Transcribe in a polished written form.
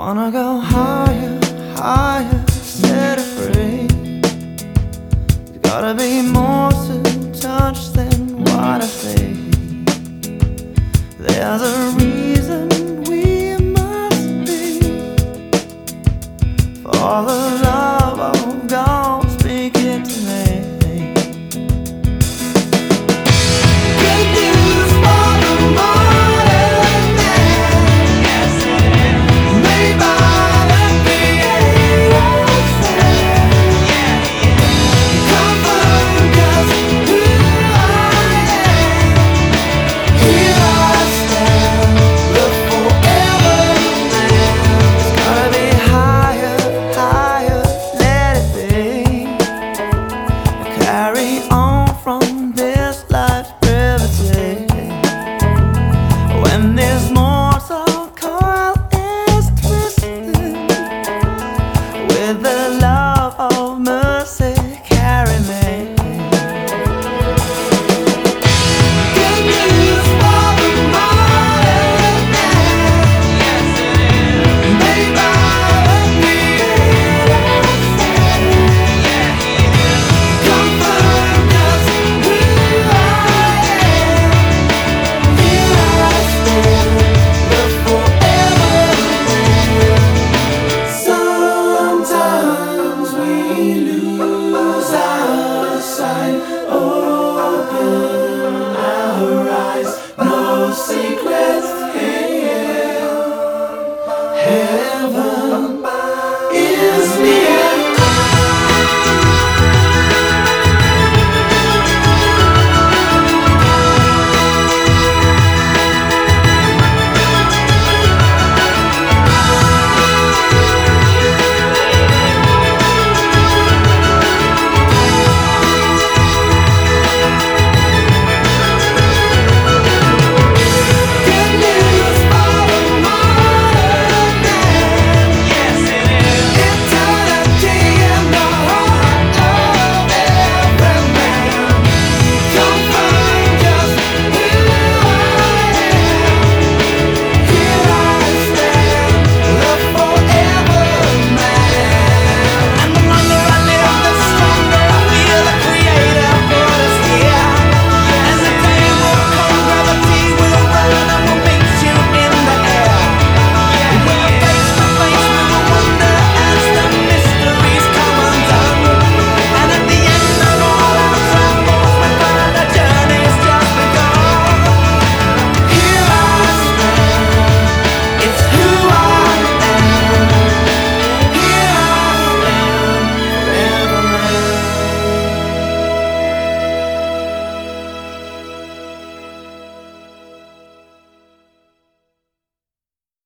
Wanna go higher, higher, set it free. There's gotta be more to touch than what I see. There's a reason we must be. For the love of God, speak it to me. Carry on from this life's brevity. When this mortal coil is twisted, with the love of mercy, carry me. Good news for the morning man. Yes, it is. Made by the Creator's hand. Yeah, He is. Comfort us who I am. Here I stand, the forever man. Sometimes we lose our sight. Open our eyes, no secrets here. Heaven